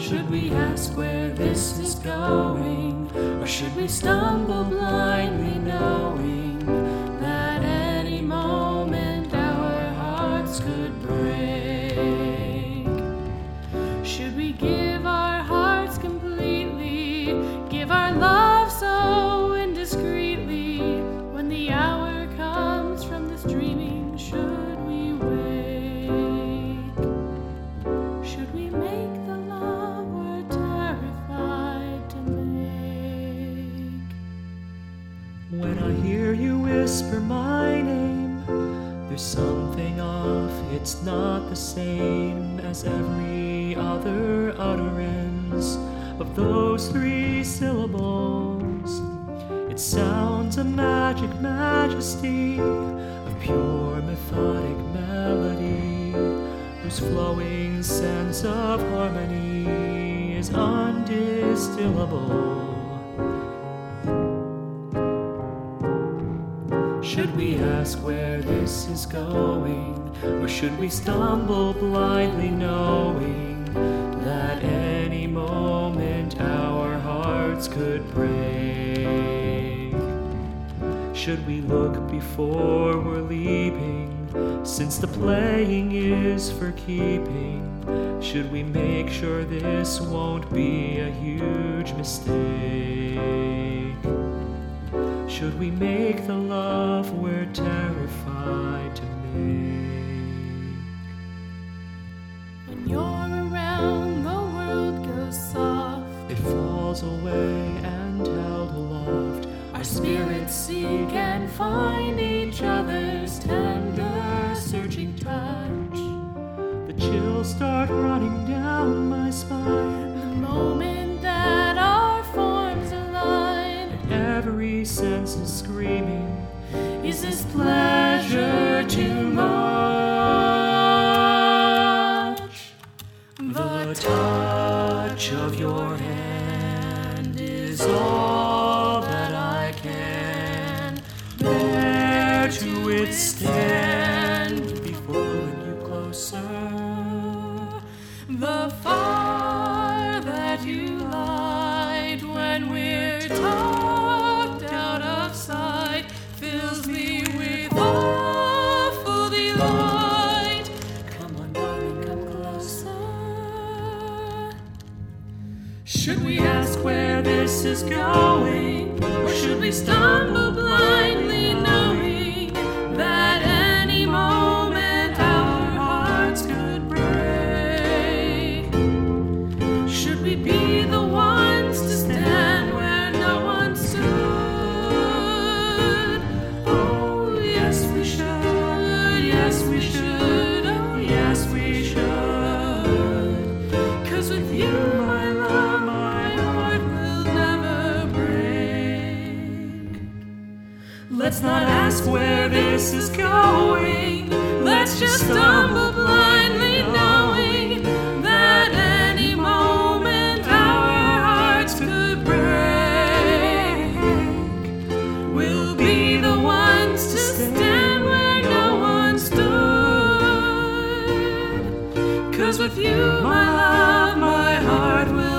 Should we ask where this is going, or should we stumble blindly knowing that any moment our hearts could break? Should we give our hearts completely, give our love so indiscreetly, when the hour comes from this dreaming, should we wake? Should we make the love we're terrified to make? When I hear you whisper my name, there's something off. It's not the same as every other utterance of those 3 syllables. It sounds a magic majesty of pure methodic melody, whose flowing sense of harmony is undistillable. Should we ask where this is going, or should we stumble blindly knowing that any moment our hearts could break? Should we look before we're leaping, since the playing is for keeping? Should we make sure this won't be a huge mistake? Should we make the love we're terrified to make? When you're around, the world goes soft. It falls away and held aloft. Our spirits seek and find each other's tender, searching touch. The chills start running down my spine. The moment that our forms align, Every sense is screaming, is this pleasure too much? the touch of your hand is all that I can bear to withstand before pulling you closer. The fire that you light when we're tucked out of sight fills me with awful delight. Come on, darling, come closer. Should we ask where this is going, or should we stumble blindly knowing that any moment our hearts could break? Should we be the ones to stand where no one stood? Oh, yes we should, yes we should, oh yes we should. 'Cause with you, my love, my heart will never break. Let's not ask where this is going, let's just stumble blindly knowing that any moment our hearts could break. We'll be the ones to stand where no one stood. 'Cause with you, my love, my heart will